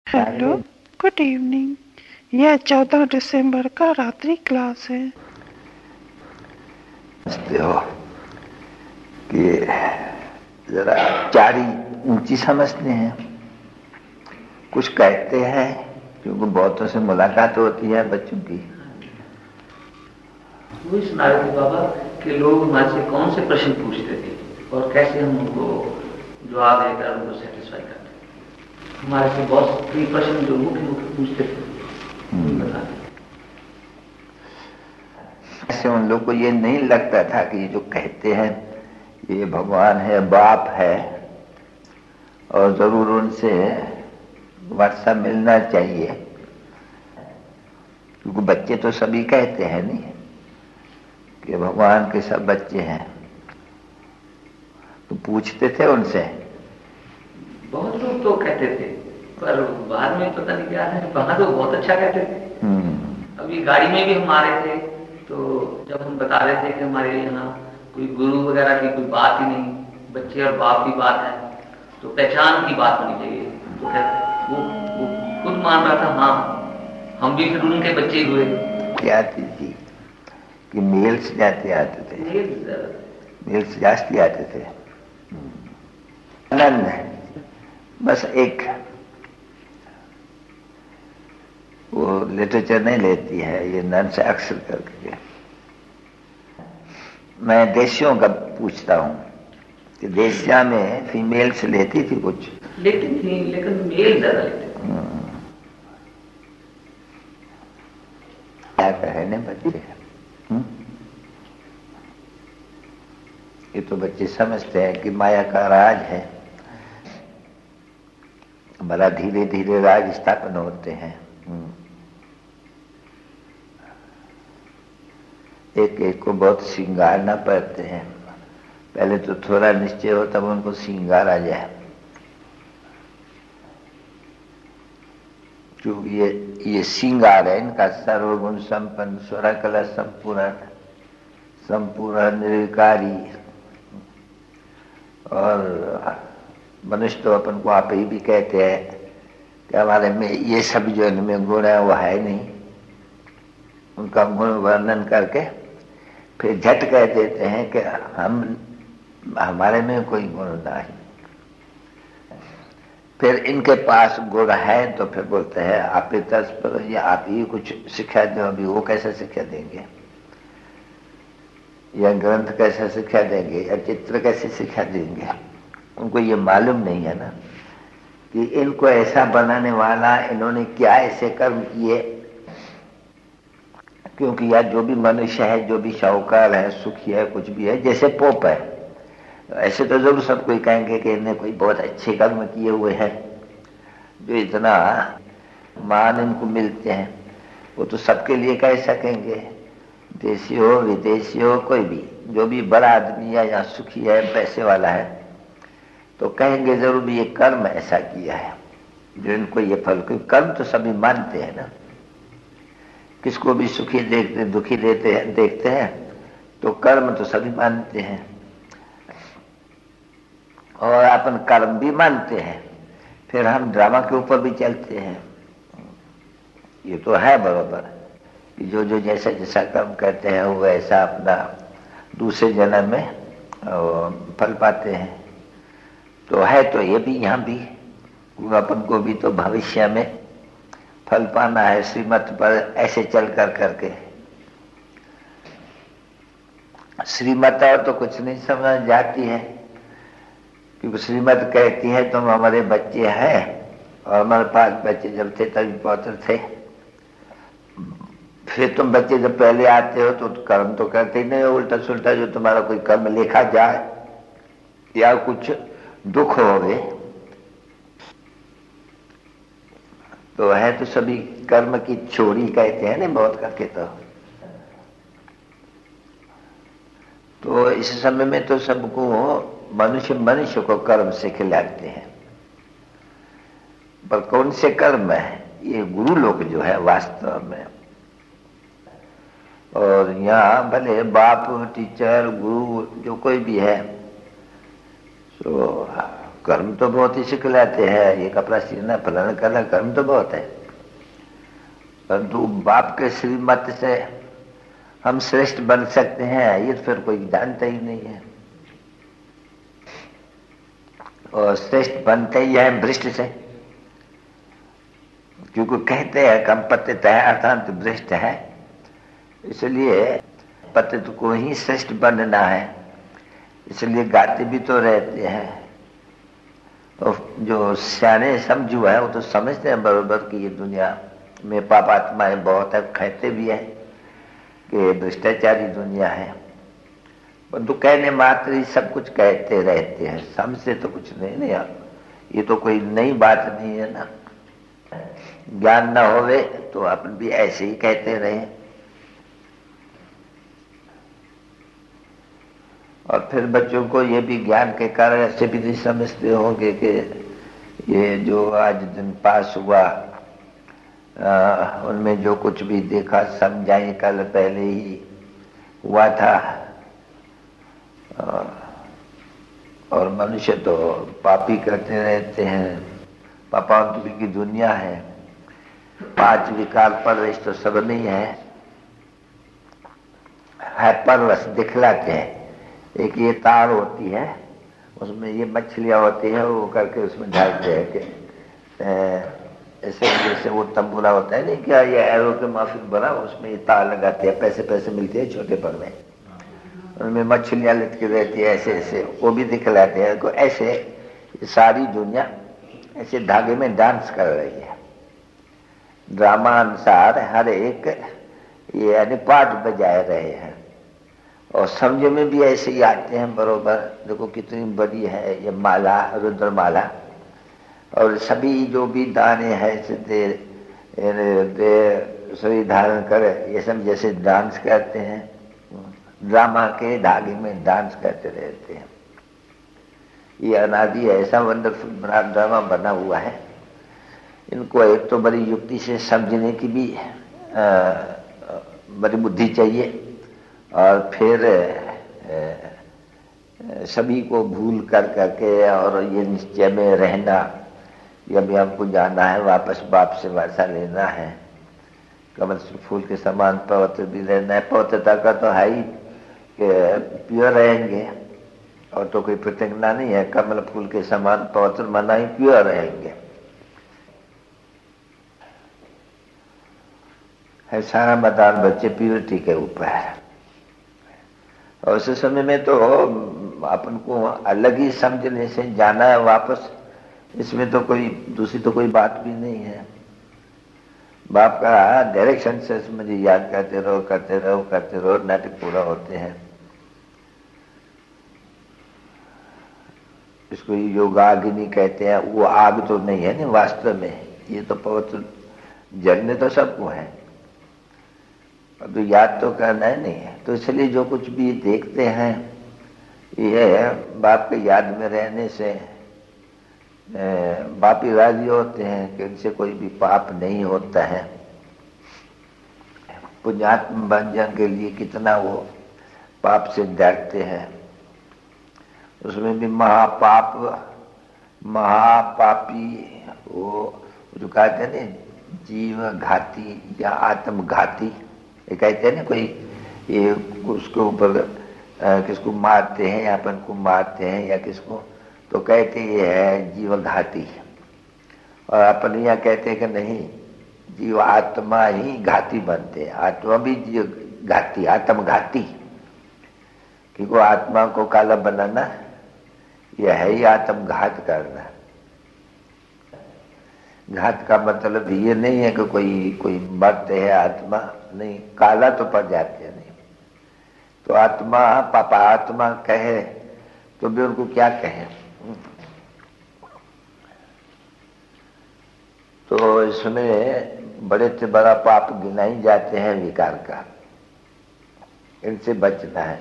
Hello, good evening. यह 14 दिसंबर का रात्रि क्लास है। समझते हो कि जरा चारी ऊंची समझते हैं, कुछ कहते हैं क्योंकि बहुतों से मुलाकात होती है बच्चों की। वही सुना रहे थे बाबा कि लोग हमारे से कौन से प्रश्न पूछते थे और कैसे हम उनको जवाब देकर उनको सेटिस्फाई करते थे। हमारे से बहुत कई प्रश्न जो मुख्य पूछते थे बताते। ऐसे उन लोग को ये नहीं लगता था कि ये जो कहते हैं ये भगवान है, बाप है, और जरूर उनसे वर्षा मिलना चाहिए, क्योंकि बच्चे तो सभी कहते हैं नहीं कि भगवान के सब बच्चे हैं। तो पूछते थे उनसे। बहुत लोग तो कहते थे, पर बाद में पता नहीं क्या है, वहां तो बहुत अच्छा कहते थे। अभी गाड़ी में भी हम आ रहे थे तो जब हम बता रहे थे कि हमारे यहाँ कोई गुरु वगैरह की कोई बात ही नहीं, बच्चे और बाप की बात है, तो पहचान की बात होनी चाहिए। तो वो खुद मान रहा था, हाँ हम भी फिर उनके बच्चे ही हुए। क्या थी कि मेल्स जाते आते थे, मेल्स जास्ती आते थे। आनंद बस एक वो लिटरेचर नहीं लेती है, ये नन से अक्सर करके। मैं देशियों का पूछता हूँ कि देशिया में फीमेल्स लेती थी, कुछ लेती थी लेकिन मेल ज्यादा लेते थे। क्या कहे न बच्चे, ये तो बच्चे समझते हैं कि माया का राज है, बड़ा धीरे धीरे राज स्थापन होते हैं। एक एक को बहुत श्रृंगारना पड़ते हैं, पहले तो थोड़ा निश्चय हो तब उनको श्रृंगार आ जाए। जो ये श्रृंगार है इनका, सर्वगुण संपन्न, स्वर कला संपूर्ण, संपूर्ण निर्विकारी, और मनुष्य तो अपन को आप ही भी कहते हैं कि हमारे में ये सब जो इनमें गुण है वो है नहीं। उनका गुण वर्णन करके फिर झट कह देते हैं कि हमारे में कोई गुण नहीं। फिर इनके पास गुण है तो फिर बोलते हैं आप ही तत्पर, या आप ही कुछ शिक्षा दो। अभी वो कैसे शिक्षा देंगे, या ग्रंथ कैसे शिक्षा देंगे, या चित्र कैसे शिक्षा देंगे। उनको ये मालूम नहीं है ना कि इनको ऐसा बनाने वाला इन्होंने क्या ऐसे कर्म किए। क्योंकि यार जो भी मनुष्य है, जो भी शाहूकार है, सुखी है, कुछ भी है, जैसे पोप है, ऐसे तो जरूर सब कोई कहेंगे कि इन्हें कोई बहुत अच्छे कर्म किए हुए हैं, जो इतना मान इनको मिलते हैं। वो तो सबके लिए कह सकेंगे, देशी हो विदेशी हो, कोई भी जो भी बड़ा आदमी है या सुखी है, पैसे वाला है, तो कहेंगे जरूर भी ये कर्म ऐसा किया है जो इनको ये फल। क्योंकि कर्म तो सभी मानते हैं ना, किसको भी सुखी देखते दुखी देखते हैं तो कर्म तो सभी मानते हैं, और अपन कर्म भी मानते हैं। फिर हम ड्रामा के ऊपर भी चलते हैं। ये तो है बराबर कि जो जो जैसा जैसा कर्म करते हैं वो ऐसा अपना दूसरे जन्म में फल पाते हैं। तो है तो ये भी यहाँ भी अपन को भी तो भविष्य में फल पाना है, श्रीमत पर ऐसे चल कर करके। श्रीमत और तो कुछ नहीं समझ जाती है, क्योंकि श्रीमत कहती है तुम हमारे बच्चे हैं, और हमारे पास बच्चे जब थे तभी पौत्र थे। फिर तुम बच्चे जब पहले आते हो तो कर्म तो करते ही नहीं हो, उल्टा सुल्टा जो तुम्हारा कोई कर्म लिखा जाए या कुछ दुख हो गए तो है तो सभी कर्म की चोरी कहते हैं ना बहुत करके। तो इस समय में तो सबको मनुष्य को कर्म से खिलाते हैं, पर कौन से कर्म है ये गुरु लोग जो है वास्तव में। और यहाँ भले बाप टीचर गुरु जो कोई भी है, तो कर्म तो बहुत ही सिखलाते हैं, ये कपड़ा सीना फलाना करना, कर्म तो बहुत है, परंतु बाप के श्रीमत से हम श्रेष्ठ बन सकते हैं ये तो फिर कोई जानता ही नहीं है। और श्रेष्ठ बनते ही है भ्रष्ट से, क्योंकि कहते हैं कम पतित है अर्थात भ्रष्ट है, इसलिए पतित को ही श्रेष्ठ बनना है, इसलिए गाते भी तो रहते हैं। और जो सियाने समझू है वो तो समझते हैं बरोबर कि ये दुनिया में पाप आत्माएं बहुत है, कहते भी है कि भ्रष्टाचारी दुनिया है, परंतु कहने मात्र ही सब कुछ कहते रहते हैं, समझते तो कुछ नहीं यार। ये तो कोई नई बात नहीं है ना, ज्ञान ना होवे तो अपन भी ऐसे ही कहते रहे। और फिर बच्चों को ये भी ज्ञान के कारण ऐसे भी नहीं समझते होंगे कि ये जो आज दिन पास हुआ उनमें जो कुछ भी देखा समझाए कल पहले ही हुआ था। और मनुष्य तो पापी करते रहते हैं, पापांतुरी की दुनिया है, 5 विकार परवेश तो सब नहीं है परवश दिखलाते हैं। एक ये तार होती है, उसमें ये मछलियां होती है, वो करके उसमें ढालते हैं कि ऐसे जैसे वो तंबूरा होता है नहीं क्या, ये एरो के माफिक बना, उसमें ये तार लगाते हैं, पैसे मिलते हैं छोटे पर में, उनमें मछलियां लटकी रहती है ऐसे ऐसे, वो भी दिखलाते हैं को ऐसे। सारी दुनिया ऐसे धागे में डांस कर रही है, ड्रामा अनुसार हर एक ये यानी पार्ट बजाए रहे हैं, और समझ में भी ऐसे ही आते हैं बरोबर। देखो कितनी बड़ी है ये माला, रुद्र माला, और सभी जो भी दाने हैं शरीर धारण करे, ये सब जैसे डांस करते हैं, ड्रामा के धागे में डांस करते रहते हैं। ये अनादि ऐसा वंडरफुल बड़ा ड्रामा बना हुआ है, इनको एक तो बड़ी युक्ति से समझने की भी बड़ी बुद्धि चाहिए, और फिर सभी को भूल कर करके और ये निश्चय में रहना कि अभी हमको जाना है वापस, बाप से वर्षा लेना है, कमल फूल के समान पवित्र भी रहना है। पवित्रता का तो है ही कि प्योर रहेंगे, और तो कोई प्रतिज्ञा नहीं है, कमल फूल के समान पवित्र मना ही प्योर रहेंगे। है सारा मैदान बच्चे प्योरिटी के ऊपर है। और उस समय में तो अपन को अलग ही समझने से जाना है वापस, इसमें तो कोई दूसरी तो कोई बात भी नहीं है। बाप का डायरेक्शन से मुझे याद करते रहो, नाटक पूरा होते हैं। इसको योगाग्नि कहते हैं, वो आग तो नहीं है ना वास्तव में, ये तो पवित्र जलने तो सबको है, तो याद तो करना है नहीं है। तो इसलिए जो कुछ भी देखते हैं ये बाप के याद में रहने से बाप ही राजी होते हैं कि इनसे कोई भी पाप नहीं होता है। पुण्यात्म बंजन के लिए कितना वो पाप से डरते हैं, उसमें भी महापापी वो जो कहते हैं ना जीव घाती या आत्मघाती, ये कहते हैं ना कोई ये उसके ऊपर किसको मारते हैं या अपन को मारते हैं या किसको, तो कहते ये है जीवघाती। और अपन यहाँ कहते हैं कि नहीं, जीव आत्मा ही घाती बनते हैं, आत्मा भी जीव घाती, आत्मघाती, क्योंकि आत्मा को काला बनाना यह है ही आत्मघात करना। घात का मतलब ये नहीं है कि कोई मरते है आत्मा, नहीं, काला तो पड़ जाते हैं। नहीं तो आत्मा पापा आत्मा कहे तो भी उनको क्या कहे। तो इसमें बड़े से बड़ा पाप गिनाई जाते हैं विकार का, इनसे बचना है।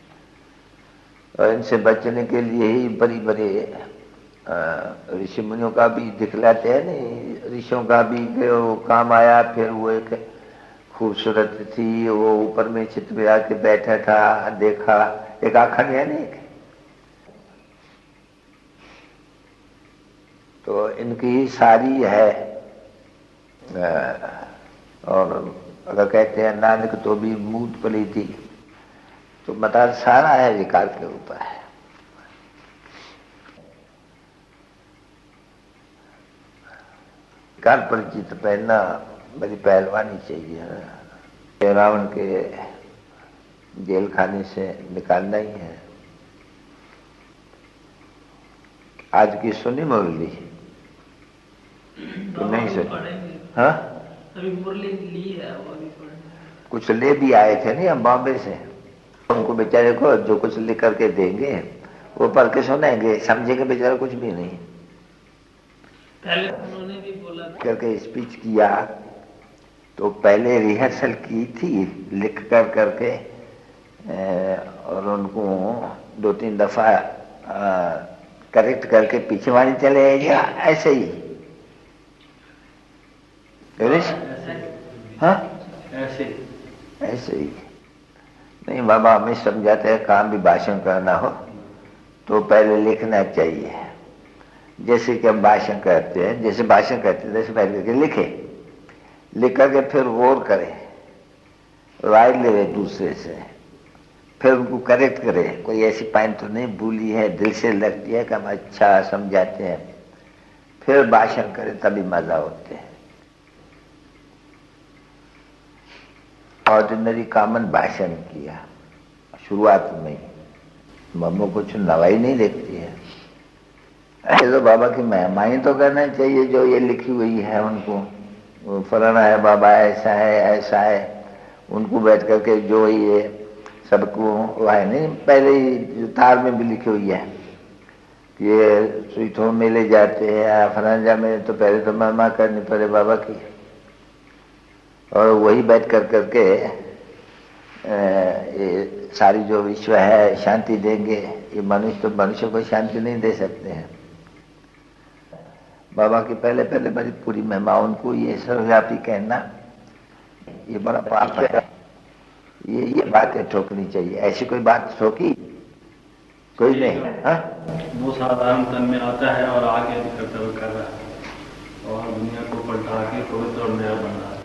और इनसे बचने के लिए ही बड़ी बड़े ऋषि मुनियों का भी दिखलाते हैं नहीं, ऋषियों का भी वो काम आया। फिर वो एक खूबसूरत थी, वो ऊपर में चित्र में आके बैठा था, देखा, एक आखंड है नहीं, तो इनकी सारी है। और अगर कहते हैं नानक तो भी मूत पली थी, तो बता सारा है विकार के ऊपर है। विकार परिचित पहनना बड़ी पहलवानी चाहिए। रावण के जेल खाने से निकालना ही है। आज की सुनी मुरली तो नहीं सुनी? हाँ, अभी मुरली ली है, वो अभी कुछ ले भी आए थे नहीं हम बॉम्बे से। उनको बेचारे को जो कुछ लिख करके देंगे वो पढ़ के सुनाएंगे, समझेंगे बेचारा कुछ भी नहीं। पहले उन्होंने भी बोला करके स्पीच किया तो पहले रिहर्सल की थी लिख कर करके, और उनको 2-3 दफा करेक्ट करके पीछे वाली चले गया ऐसे ही। हाँ ऐसे ही नहीं। बाबा हमें समझाते हैं काम भी भाषण करना हो तो पहले लिखना चाहिए। जैसे कि हम भाषण करते हैं, जैसे भाषण करते हैं जैसे पहले करके लिखे, लिख करके फिर गौर करे, राय ले दूसरे से, फिर उनको करेक्ट करे। कोई ऐसी पॉइंट तो नहीं भूली है, दिल से लगती है कि हम अच्छा समझाते हैं, फिर भाषण करे तभी मजा होते हैं। ऑर्डिनरी कॉमन भाषण किया शुरुआत में, मम्मो कुछ नवाई नहीं देखती है। ऐसे तो बाबा की महिमाएं तो करना चाहिए जो ये लिखी हुई है उनको, फलाना है बाबा ऐसा ऐसा है, उनको बैठ करके जो ये सबको वो है नहीं, पहले ही जो तार में भी लिखी हुई है ये स्वीटों में ले जाते हैं फलाना में, तो पहले तो महिमा करनी पड़े बाबा की। और वही बैठ कर करके ये सारी जो विश्व है शांति देंगे। ये मनुष्य तो मनुष्य को शांति नहीं दे सकते हैं। बाबा की पहले पहले बड़ी पूरी महिमा उनको ये सर्वव्यापी कहना ये बड़ा पाप है। ये बातें ठोकनी चाहिए। ऐसी कोई बात ठोकी कोई नहीं। हाँ, वो साधारण तन में आता है और आगे भी कर्तव्य कर रहा है और दुनिया को पलटा के पवित्र और नया बन रहा है।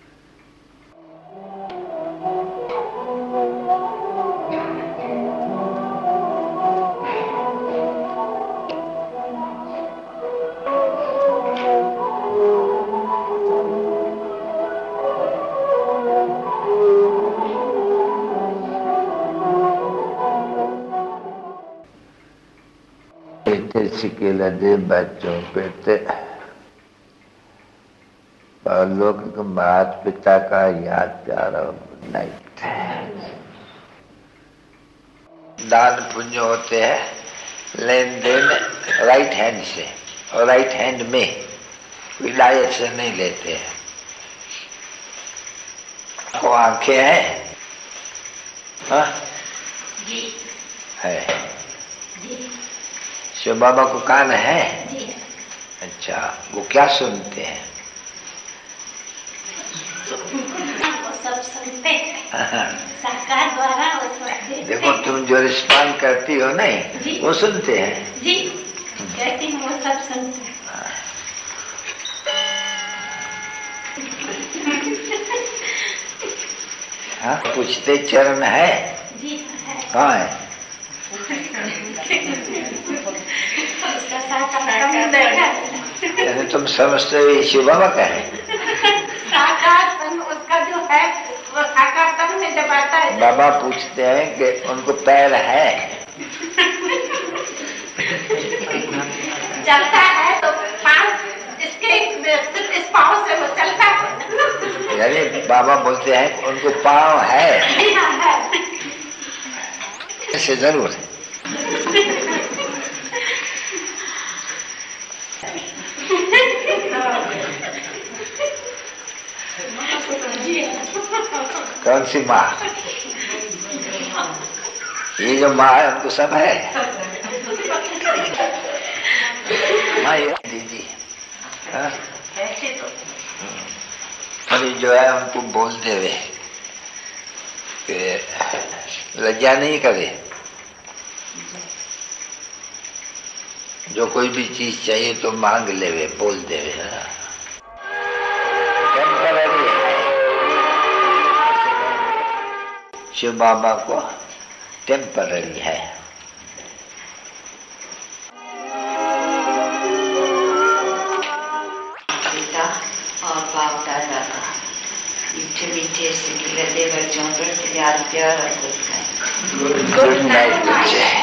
सिकेला दे बच्चों पे लौकिक माता पिता का याद प्यारा नाइट। दान पुण्य होते हैं लेन देन राइट हैंड से, और राइट हैंड में विलायत से नहीं लेते हैं। को आंखें हैं? हाँ है। शिव बाबा को कान है? अच्छा, वो क्या सुनते हैं? वो सब सुनते हैं सरकार द्वारा वो सुनते। देखो तुम जो रिस्पॉन्ड करती हो नहीं वो सुनते हैं जी, कहती हूँ वो सब सुनते हैं। हाँ, पूछते चरण है? जी है। कहाँ है? तुम समझते हो ये शिव बाबा का है? साकार तन उसका जो है वो साकार तन में जब आता है। बाबा पूछते हैं कि उनको पैर है? चलता है तो पाँव इसके इस पाँव से वो चलता है। यानी बाबा बोलते हैं उनको पाँव है? ऐसे जरूर है। कौन सी माँ? ये जो माँ है उनको सब है। माँ ये दीदी अरे जो है उनको बोलते हुए कि लज्जा नहीं करे, जो कोई भी चीज चाहिए तो मांग लेवे, बोल देवे। टेम्पररी है। शिव बाबा को टेम्पररी है। पिता और बाप दादा का मीठे मीठे सिटी बच्चों पर प्यार और गुड नाइट। गुड नाइट बच्चे।